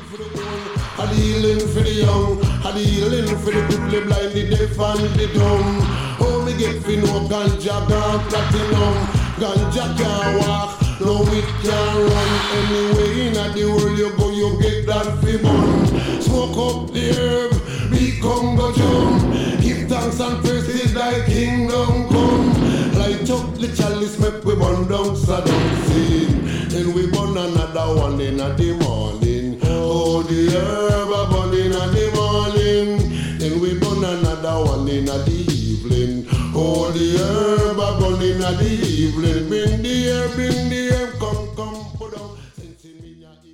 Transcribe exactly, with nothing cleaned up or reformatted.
for the old, a healing for the young, a healing for the people blind, the deaf and the dumb. Oh, me get fi no ganja gone platinum. Ganja can't walk, no it can't run. Anyway inna the world you go, you get that fi bun. Smoke up the herb, become go jump. Give thanks and praise thy kingdom come. Light up the chalice, make we burn down Saddam sin. Then we burn another one in the morning. Oh, the herb a burn in the morning. Then we burn another one in the evening. Oh, the herb a burn in the evening. Bring the herb, bring the